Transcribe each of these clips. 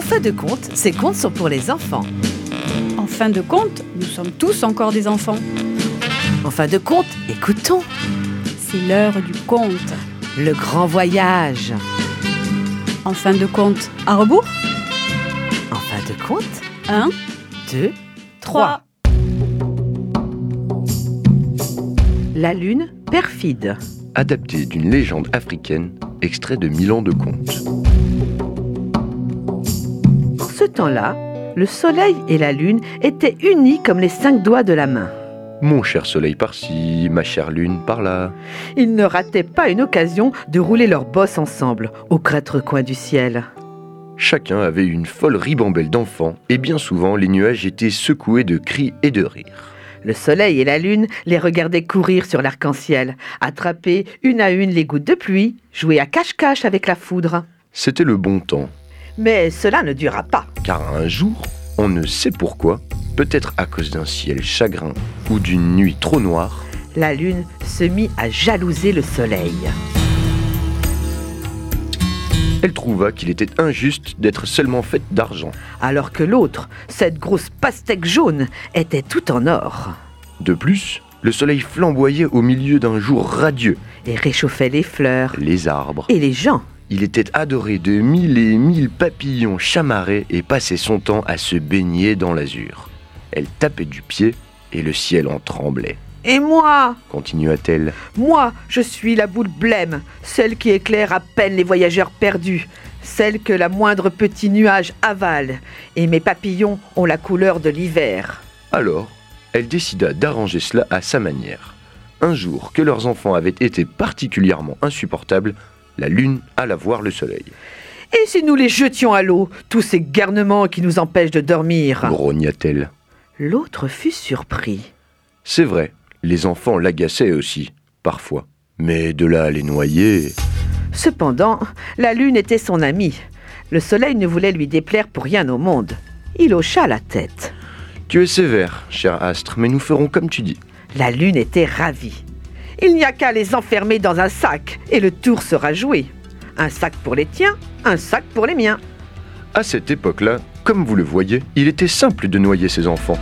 fin de compte, ces contes sont pour les enfants. En fin de compte, nous sommes tous encore des enfants. En fin de compte, écoutons. C'est l'heure du conte. Le grand voyage. En fin de compte, à rebours. En fin de compte, 1, 2, 3. La lune perfide. Adapté d'une légende africaine, extrait de 1000 ans de contes. En ce temps-là, le soleil et la lune étaient unis comme les 5 doigts de la main. Mon cher soleil par-ci, ma chère lune par-là. Ils ne rataient pas une occasion de rouler leurs bosses ensemble, aux 4 coins du ciel. Chacun avait une folle ribambelle d'enfants, et bien souvent les nuages étaient secoués de cris et de rires. Le soleil et la lune les regardaient courir sur l'arc-en-ciel, attraper une à une les gouttes de pluie, jouer à cache-cache avec la foudre. C'était le bon temps, Mais cela ne dura pas. car un jour, on ne sait pourquoi, peut-être à cause d'un ciel chagrin ou d'une nuit trop noire, La lune se mit à jalouser le soleil. elle trouva qu'il était injuste d'être seulement faite d'argent. Alors que l'autre, cette grosse pastèque jaune, était tout en or De plus, le soleil flamboyait au milieu d'un jour radieux. et réchauffait les fleurs Les arbres. et les gens. Il était adoré de 1000 et 1000 papillons chamarrés et passait son temps à se baigner dans l'azur. Elle tapait du pied et le ciel en tremblait. Et moi, Continua-t-elle. moi, je suis la boule blême, celle qui éclaire à peine les voyageurs perdus, celle que la moindre petit nuage avale, et mes papillons ont la couleur de l'hiver. Alors, elle décida d'arranger cela à sa manière. Un jour que leurs enfants avaient été particulièrement insupportables, la lune alla voir le soleil. Et si nous les jetions à l'eau, tous ces garnements qui nous empêchent de dormir? Grogna-t-elle. L'autre fut surpris. C'est vrai, les enfants l'agaçaient aussi, parfois. Mais de là à les noyer... Cependant, la lune était son amie. Le soleil ne voulait lui déplaire pour rien au monde. Il hocha la tête. Tu es sévère, cher astre, mais nous ferons comme tu dis. La lune était ravie. Il n'y a qu'à les enfermer dans un sac et le tour sera joué. Un sac pour les tiens, un sac pour les miens. À cette époque-là, comme vous le voyez, il était simple de noyer ses enfants.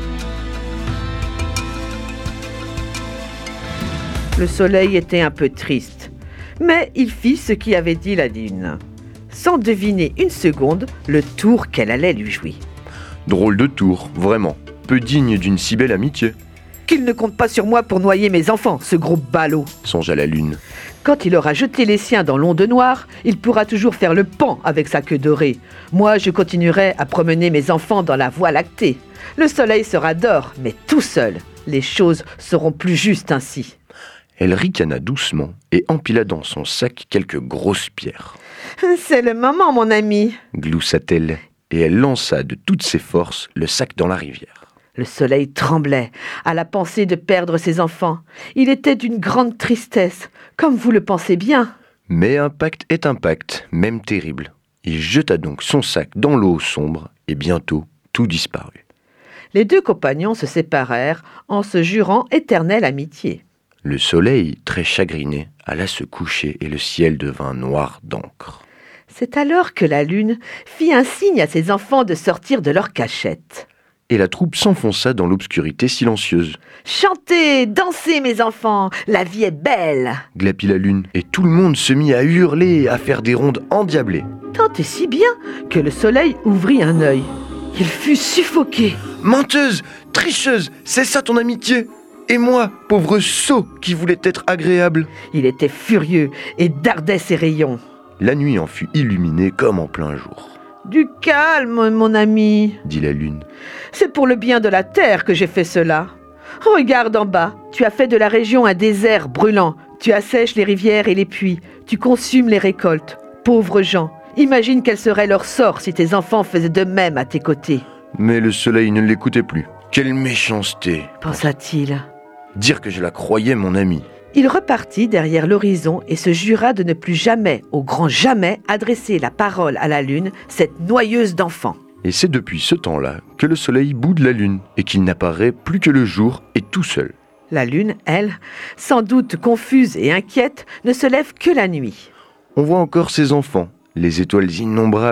Le soleil était un peu triste, mais il fit ce qu'y avait dit la lune, sans deviner une seconde le tour qu'elle allait lui jouer. Drôle de tour, vraiment. Peu digne d'une si belle amitié, Qu'il ne compte pas sur moi pour noyer mes enfants, ce gros ballot. songea la lune. Quand il aura jeté les siens dans l'onde noire, il pourra toujours faire le pan avec sa queue dorée. Moi, je continuerai à promener mes enfants dans la voie lactée. Le soleil sera d'or, mais tout seul. Les choses seront plus justes ainsi. Elle ricana doucement et empila dans son sac quelques grosses pierres. C'est le moment, mon ami. Gloussa-t-elle, et elle lança de toutes ses forces le sac dans la rivière. Le soleil tremblait à la pensée de perdre ses enfants. Il était d'une grande tristesse, comme vous le pensez bien. Mais un pacte est un pacte, même terrible. Il jeta donc son sac dans l'eau sombre, et bientôt tout disparut. Les 2 compagnons se séparèrent en se jurant éternelle amitié. Le soleil, très chagriné, alla se coucher et le ciel devint noir d'encre. C'est alors que la lune fit un signe à ses enfants de sortir de leur cachette. Et la troupe s'enfonça dans l'obscurité silencieuse. « Chantez, dansez, mes enfants, la vie est belle !» Glapit la lune, et tout le monde se mit à hurler et à faire des rondes endiablées. Tant et si bien que le soleil ouvrit un œil. Il fut suffoqué. « Menteuse, tricheuse, c'est ça ton amitié ? Et moi, pauvre sot qui voulait être agréable !» Il était furieux et dardait ses rayons. La nuit en fut illuminée comme en plein jour. « Du calme, mon ami, Dit la lune. c'est pour le bien de la terre que j'ai fait cela. Regarde en bas, tu as fait de la région un désert brûlant. Tu assèches les rivières et les puits. Tu consumes les récoltes. Pauvres gens, imagine quel serait leur sort si tes enfants faisaient de même à tes côtés. » Mais le soleil ne l'écoutait plus. Quelle méchanceté, pensa-t-il. dire que je la croyais mon amie. Il repartit derrière l'horizon et se jura de ne plus jamais, au grand jamais, adresser la parole à la lune, cette noyeuse d'enfants. Et c'est depuis ce temps-là que le soleil boude la lune et qu'il n'apparaît plus que le jour et tout seul. La lune, elle, sans doute confuse et inquiète, ne se lève que la nuit. On voit encore ses enfants, les étoiles innombrables,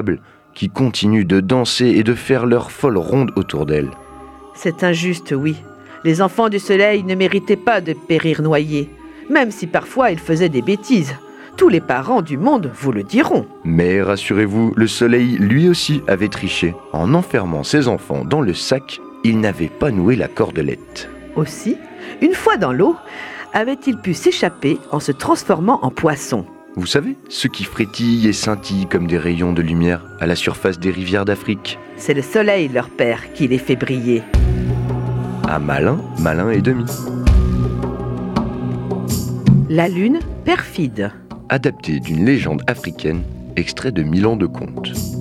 qui continuent de danser et de faire leur folle ronde autour d'elle. C'est injuste, oui. Les enfants du soleil ne méritaient pas de périr noyés, même si parfois ils faisaient des bêtises. Tous les parents du monde vous le diront. Mais rassurez-vous, le soleil lui aussi avait triché. En enfermant ses enfants dans le sac, il n'avait pas noué la cordelette. Aussi, une fois dans l'eau, avait-il pu s'échapper en se transformant en poisson. Vous savez, ceux qui frétillent et scintillent comme des rayons de lumière à la surface des rivières d'Afrique. C'est le soleil, leur père, qui les fait briller. À malin, malin et demi. La lune perfide. Adapté d'une légende africaine, extrait de 1000 ans de contes.